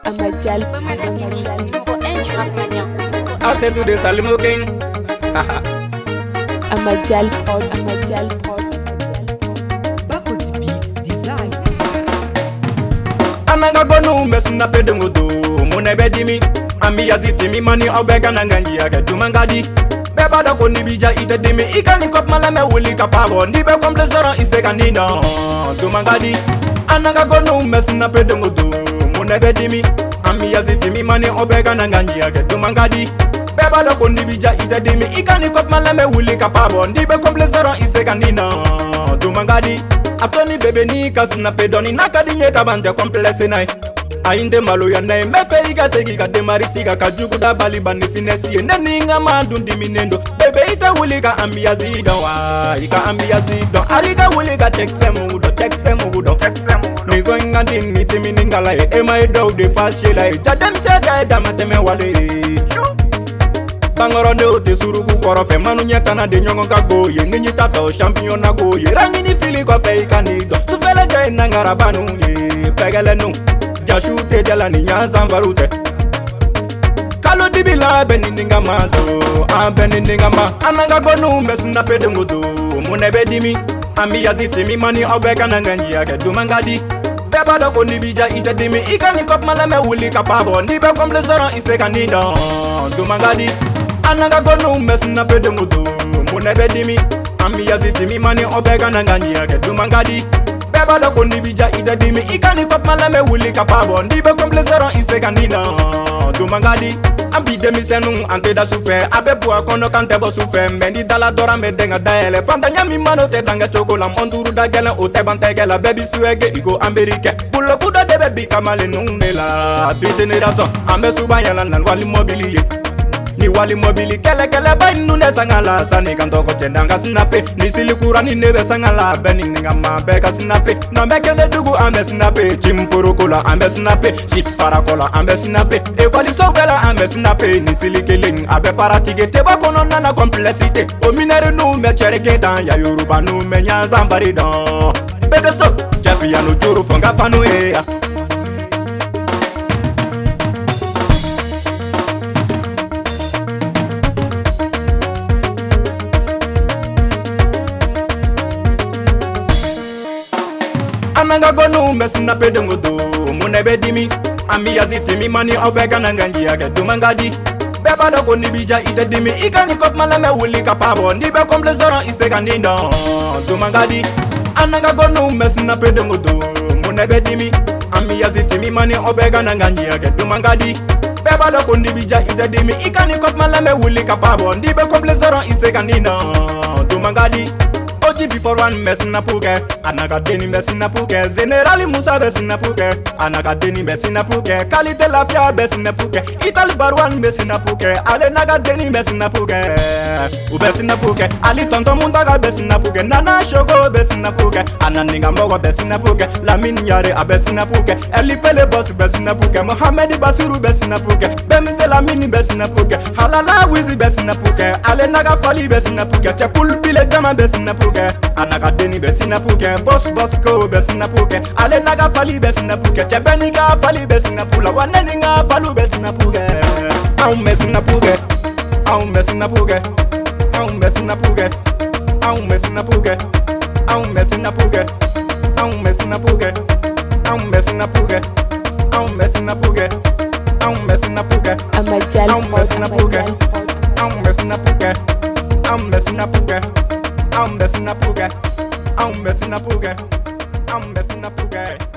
Amajal. After today, Salimo King. Amajal pod, Amajal pod. Back on the beat, design. Ananga gonu mesuna pedungudu munebedimi ami yaziti mi mani obega nanganji ake dumangadi beba da koni bija ite dimi ikani kop malame wuli kapabo ni be komplesora iseka nina dumangadi ananga gonu mesuna pedungudu munebedimi ami yaziti mi mani obega nanganji ake dumangadi beba da koni bija ite dimi ikani kop malame wuli kapabo ni be komplesora iseka nina dumangadi Atoni bebe ni kasna pedoni nakadi nye kabante komplese nai Ainde malo ya nai mefe iga tegi ka demarisi ka kajugu da bali bani finesi ye neni nga mandundi minendo Bebe ita wuli ka ambia zido wa Ika ambia zido Arika wuli ka check semu udo Nizo inga din niti miningala ye Ema edo de fashila ye Jadem sega eda mateme wale Bangoro ne ote suruku koro fe manu nyekana de nyongo kago ye ninyi tata o champion na go ye rangi ni fili ko fe ikanido sufele jay nangara banu ye pegele nu jashu te dela ni nyanza varute kalo dibila beninga mado beninga ma ananga gonu mesuna pedungudu munebe dimi ami yaziti mi mani obeka nanganji ake dumangadi beba da koni bija ite dimi ikani kop malame wuli kapabo ni be komplesora iseka nida dumangadi Ananga gonu mesuna pedungudu munebe dimi ami yaziti mi mani obega nanganji ake dumangadi beba da koni bija ite dimi ikani kop malame wuli kapabo ni be komplesora iseka nina dumangadi Ambi demi senu ante da souffert Abebu akono kante bo souffert Mendi dala dora me denga daele Fanta nyami mano te danga chokola Monduru da gelen o te bante gela Baby suege iko amerike Pulo kuda de baby kamale nungela Bitinirason ambe subanyala nan wali mobili ye Ni wali mobili kele bay nune sangala Sani kantoko chendanga sinape Ni silikura ni nebe sangala Beni ninga mabeka sinape Nambeke de dugu ambe sinape Chimpuru kola ambe sinape Chips farakola ambe sinape Ekwali sogala ambe sinape Ni silikeling abe paratige Teba kono nana complexite O minere nu me chereketan Ya yoruba nu me nyanza mbaridan Bede so Japi ya no juru fonga fanu ea Ananga gonu mesuna pedungudu munebe dimi ami yaziti mi mani obega nanganji ake dumangadi beba da koni bija ite dimi ikani kop malame wuli kapabo ni be komplesora iseka nina dumangadi ananga gonu mesuna pedungudu munebe dimi ami yaziti mi mani obega nanganji ake dumangadi beba da koni bija ite dimi ikani kop malame wuli kapabo ni be komplesora iseka nina dumangadi Oji before one mesina puke Anaka deni mesina puke Generali Musa besina puke Anaka deni mesina puke Kalite lafia besina puke Itali baruan mesina puke Ale naga deni mesina puke Ubesina puke Ali tonto mundaga besina puke Nana shoko besina puke Ananinga mbogo besina puke Lamini yare abesina puke Eli pele boss besina puke Mohamedi Basiru besina puke Bemize Lamini besina puke Halala wizi besina puke Ale naga fali besina puke Chekul pile jama besina puke Anaka deni besina puke Boss ko besina puke Ale naga fali besina puke Chebeni ga fali besina pula Waneni nga falu besina puke Au mesina puke Au mesina puke Au mesina puke Au mesina puke Au mesina puke Au mesina puke Au mesina puke Au mesina puke Au mesina puke Amajal Au pod, mesina puke Amajal pod. Au mesina puke Au mesina puke Au mesina puke Au mesina puke Au mesina puke